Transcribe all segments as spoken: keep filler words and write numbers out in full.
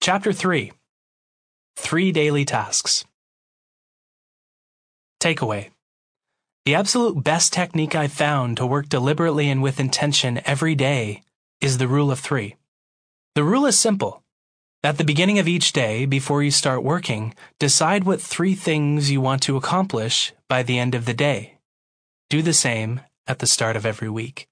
Chapter three. Three Daily Tasks. Takeaway. The absolute best technique I've found to work deliberately and with intention every day is the rule of three. The rule is simple. At the beginning of each day, before you start working, decide what three things you want to accomplish by the end of the day. Do the same at the start of every week.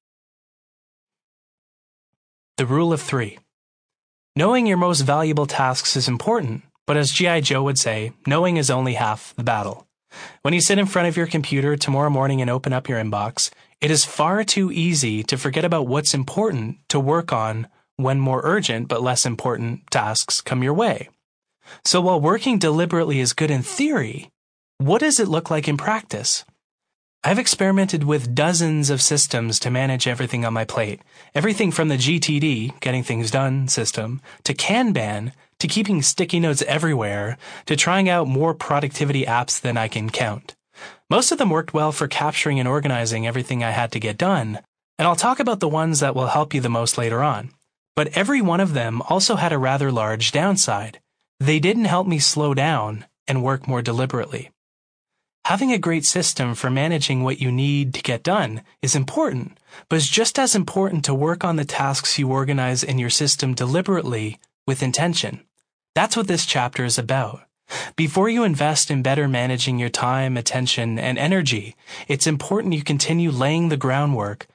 The rule of three. Knowing your most valuable tasks is important, but as G I Joe would say, knowing is only half the battle. When you sit in front of your computer tomorrow morning and open up your inbox, it is far too easy to forget about what's important to work on when more urgent but less important tasks come your way. So while working deliberately is good in theory, what does it look like in practice? I've experimented with dozens of systems to manage everything on my plate. Everything from the G T D, Getting Things Done system, to Kanban, to keeping sticky notes everywhere, to trying out more productivity apps than I can count. Most of them worked well for capturing and organizing everything I had to get done, and I'll talk about the ones that will help you the most later on. But every one of them also had a rather large downside. They didn't help me slow down and work more deliberately. Having a great system for managing what you need to get done is important, but it's just as important to work on the tasks you organize in your system deliberately with intention. That's what this chapter is about. Before you invest in better managing your time, attention, and energy, it's important you continue laying the groundwork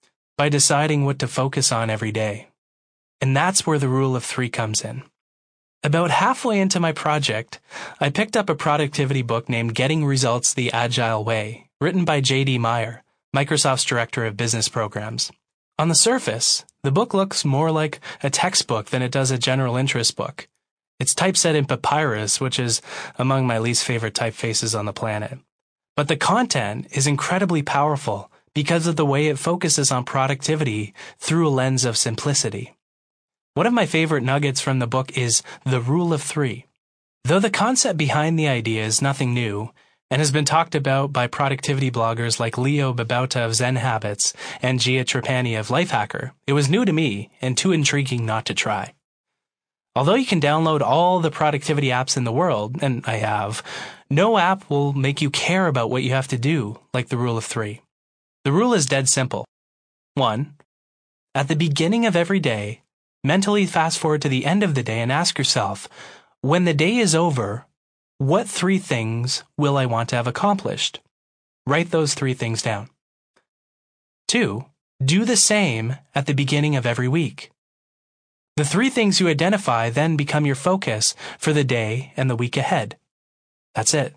by deciding what to focus on every day. And that's where the rule of three comes in. About halfway into my project, I picked up a productivity book named Getting Results the Agile Way, written by J D Meyer, Microsoft's Director of Business Programs. On the surface, the book looks more like a textbook than it does a general interest book. It's typeset in papyrus, which is among my least favorite typefaces on the planet. But the content is incredibly powerful because of the way it focuses on productivity through a lens of simplicity. One of my favorite nuggets from the book is the rule of three. Though the concept behind the idea is nothing new and has been talked about by productivity bloggers like Leo Babauta of Zen Habits and Jia Trapani of Lifehacker, it was new to me and too intriguing not to try. Although you can download all the productivity apps in the world, and I have, no app will make you care about what you have to do like the rule of three. The rule is dead simple. One, at the beginning of every day, mentally fast forward to the end of the day and ask yourself, when the day is over, what three things will I want to have accomplished? Write those three things down. Two, do the same at the beginning of every week. The three things you identify then become your focus for the day and the week ahead. That's it.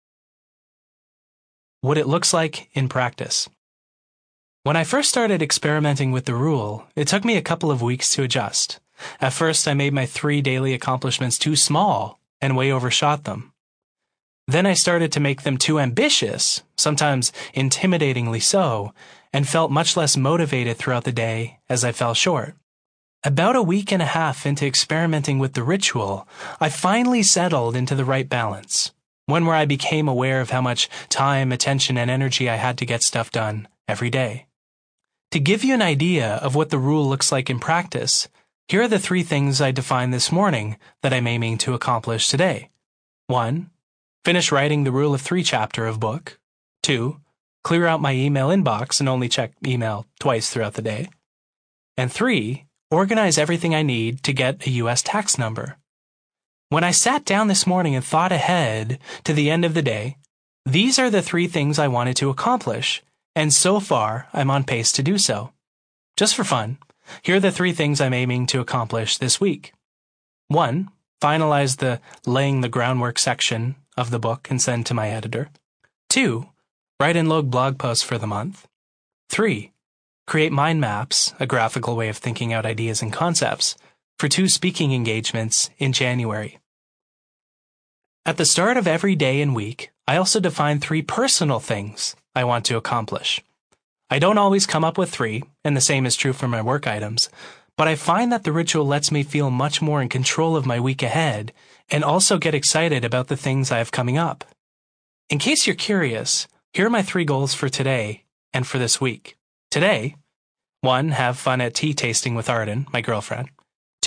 What it looks like in practice. When I first started experimenting with the rule, it took me a couple of weeks to adjust. At first, I made my three daily accomplishments too small and way overshot them. Then I started to make them too ambitious, sometimes intimidatingly so, and felt much less motivated throughout the day as I fell short. About a week and a half into experimenting with the ritual, I finally settled into the right balance, one where I became aware of how much time, attention, and energy I had to get stuff done every day. To give you an idea of what the rule looks like in practice, here are the three things I defined this morning that I'm aiming to accomplish today. One, finish writing the Rule of Three chapter of book. Two, clear out my email inbox and only check email twice throughout the day. And three, organize everything I need to get a U S tax number. When I sat down this morning and thought ahead to the end of the day, these are the three things I wanted to accomplish. And so far, I'm on pace to do so. Just for fun, here are the three things I'm aiming to accomplish this week. One, finalize the laying the groundwork section of the book and send to my editor. Two, write and load blog posts for the month. Three, create mind maps, a graphical way of thinking out ideas and concepts, for two speaking engagements in January. At the start of every day and week, I also define three personal things I want to accomplish. I don't always come up with three, and the same is true for my work items, but I find that the ritual lets me feel much more in control of my week ahead and also get excited about the things I have coming up. In case you're curious, here are my three goals for today and for this week. Today, one, have fun at tea tasting with Arden, my girlfriend. Two,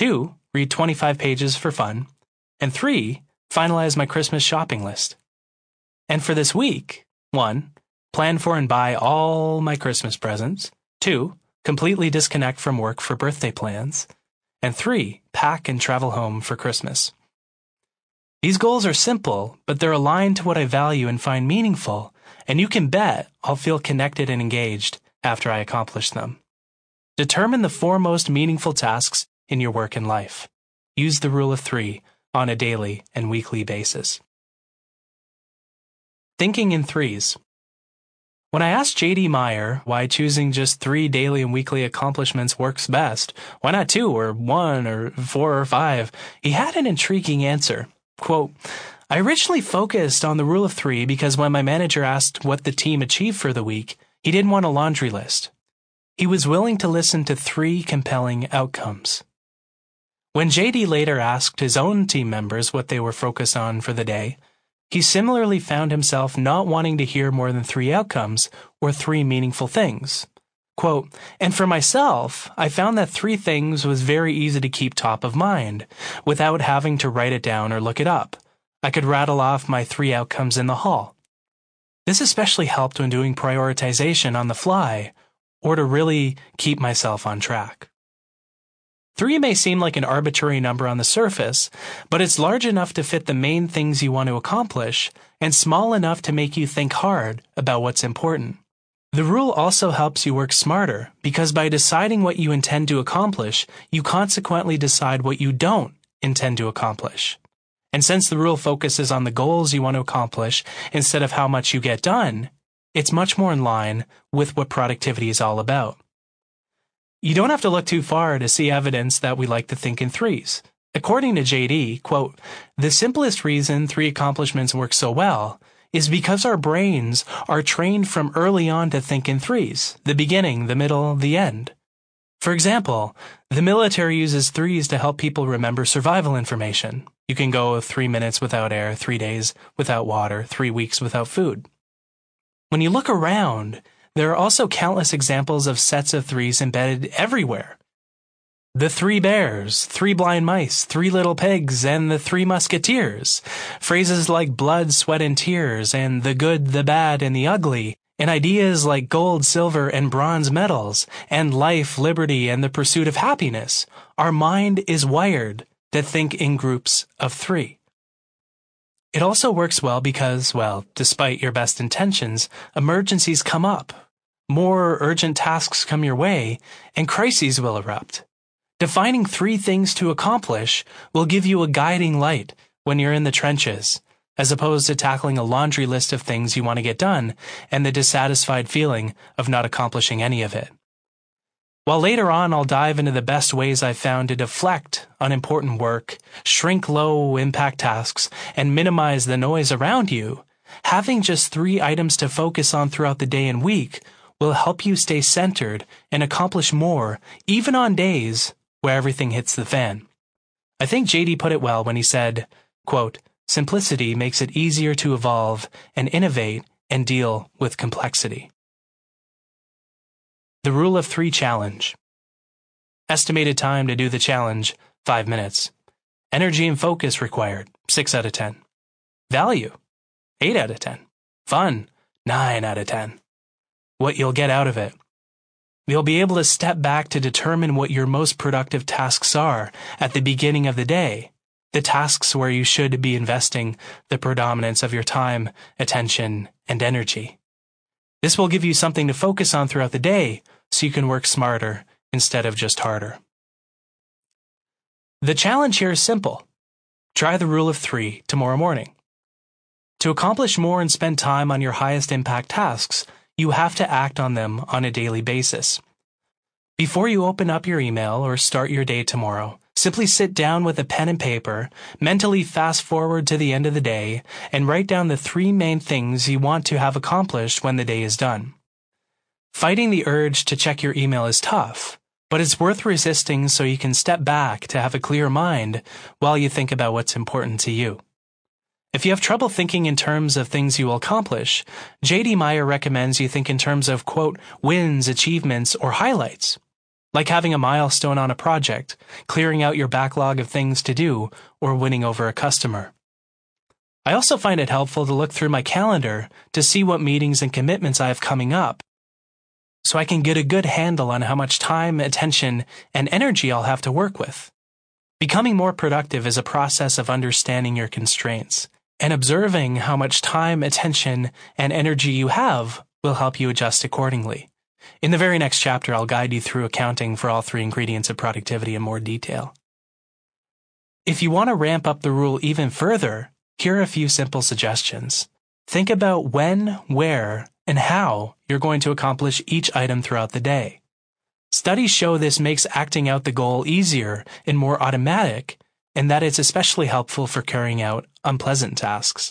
read twenty-five pages for fun. And three, finalize my Christmas shopping list. And for this week, one, plan for and buy all my Christmas presents. Two, completely disconnect from work for birthday plans. And three, pack and travel home for Christmas. These goals are simple, but they're aligned to what I value and find meaningful, and you can bet I'll feel connected and engaged after I accomplish them. Determine the four most meaningful tasks in your work and life. Use the rule of three on a daily and weekly basis. Thinking in threes. When I asked J D Meyer why choosing just three daily and weekly accomplishments works best, why not two or one or four or five, he had an intriguing answer. Quote, I originally focused on the rule of three because when my manager asked what the team achieved for the week, he didn't want a laundry list. He was willing to listen to three compelling outcomes. When J D later asked his own team members what they were focused on for the day, he similarly found himself not wanting to hear more than three outcomes or three meaningful things. Quote, and for myself, I found that three things was very easy to keep top of mind without having to write it down or look it up. I could rattle off my three outcomes in the hall. This especially helped when doing prioritization on the fly or to really keep myself on track. Three may seem like an arbitrary number on the surface, but it's large enough to fit the main things you want to accomplish and small enough to make you think hard about what's important. The rule also helps you work smarter because by deciding what you intend to accomplish, you consequently decide what you don't intend to accomplish. And since the rule focuses on the goals you want to accomplish instead of how much you get done, it's much more in line with what productivity is all about. You don't have to look too far to see evidence that we like to think in threes. According to J D, quote, the simplest reason three accomplishments work so well is because our brains are trained from early on to think in threes, the beginning, the middle, the end. For example, the military uses threes to help people remember survival information. You can go three minutes without air, three days without water, three weeks without food. When you look around, there are also countless examples of sets of threes embedded everywhere. The Three Bears, Three Blind Mice, Three Little Pigs, and the Three Musketeers. Phrases like blood, sweat, and tears, and the good, the bad, and the ugly, and ideas like gold, silver, and bronze medals, and life, liberty, and the pursuit of happiness. Our mind is wired to think in groups of three. It also works well because, well, despite your best intentions, emergencies come up, more urgent tasks come your way, and crises will erupt. Defining three things to accomplish will give you a guiding light when you're in the trenches, as opposed to tackling a laundry list of things you want to get done and the dissatisfied feeling of not accomplishing any of it. While later on I'll dive into the best ways I've found to deflect unimportant work, shrink low-impact tasks, and minimize the noise around you, having just three items to focus on throughout the day and week will help you stay centered and accomplish more, even on days where everything hits the fan. I think J D put it well when he said, quote, simplicity makes it easier to evolve and innovate and deal with complexity. The Rule of Three Challenge. Estimated time to do the challenge, five minutes. Energy and focus required, six out of ten. Value, eight out of ten. Fun, nine out of ten. What you'll get out of it. You'll be able to step back to determine what your most productive tasks are at the beginning of the day, the tasks where you should be investing the predominance of your time, attention, and energy. This will give you something to focus on throughout the day so you can work smarter instead of just harder. The challenge here is simple. Try the rule of three tomorrow morning. To accomplish more and spend time on your highest impact tasks, you have to act on them on a daily basis. Before you open up your email or start your day tomorrow, simply sit down with a pen and paper, mentally fast forward to the end of the day, and write down the three main things you want to have accomplished when the day is done. Fighting the urge to check your email is tough, but it's worth resisting so you can step back to have a clear mind while you think about what's important to you. If you have trouble thinking in terms of things you will accomplish, J D Meyer recommends you think in terms of, quote, wins, achievements, or highlights. like having a milestone on a project, clearing out your backlog of things to do, or winning over a customer. I also find it helpful to look through my calendar to see what meetings and commitments I have coming up, so I can get a good handle on how much time, attention, and energy I'll have to work with. Becoming more productive is a process of understanding your constraints, and observing how much time, attention, and energy you have will help you adjust accordingly. In the very next chapter, I'll guide you through accounting for all three ingredients of productivity in more detail. If you want to ramp up the rule even further, here are a few simple suggestions. Think about when, where, and how you're going to accomplish each item throughout the day. Studies show this makes acting out the goal easier and more automatic, and that it's especially helpful for carrying out unpleasant tasks.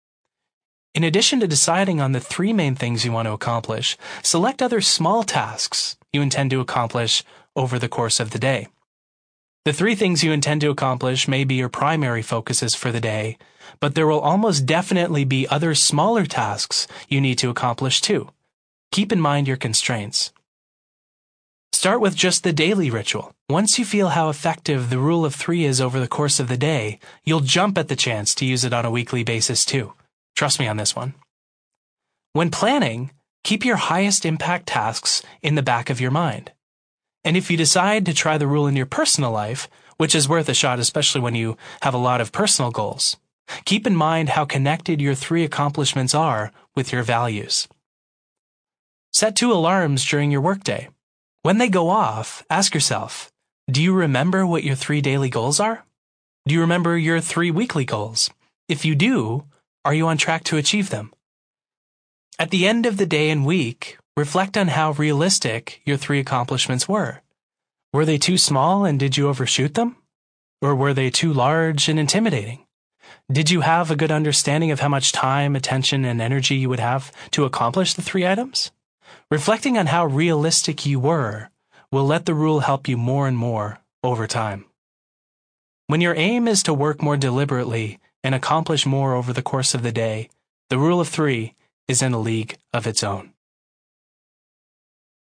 In addition to deciding on the three main things you want to accomplish, select other small tasks you intend to accomplish over the course of the day. The three things you intend to accomplish may be your primary focuses for the day, but there will almost definitely be other smaller tasks you need to accomplish too. Keep in mind your constraints. Start with just the daily ritual. Once you feel how effective the rule of three is over the course of the day, you'll jump at the chance to use it on a weekly basis too. Trust me on this one. When planning, keep your highest impact tasks in the back of your mind. And if you decide to try the rule in your personal life, which is worth a shot especially when you have a lot of personal goals, keep in mind how connected your three accomplishments are with your values. Set two alarms during your workday. When they go off, ask yourself, do you remember what your three daily goals are? Do you remember your three weekly goals? If you do, are you on track to achieve them? At the end of the day and week, reflect on how realistic your three accomplishments were. Were they too small and did you overshoot them? Or were they too large and intimidating? Did you have a good understanding of how much time, attention, and energy you would have to accomplish the three items? Reflecting on how realistic you were will let the rule help you more and more over time. When your aim is to work more deliberately and accomplish more over the course of the day, the rule of three is in a league of its own.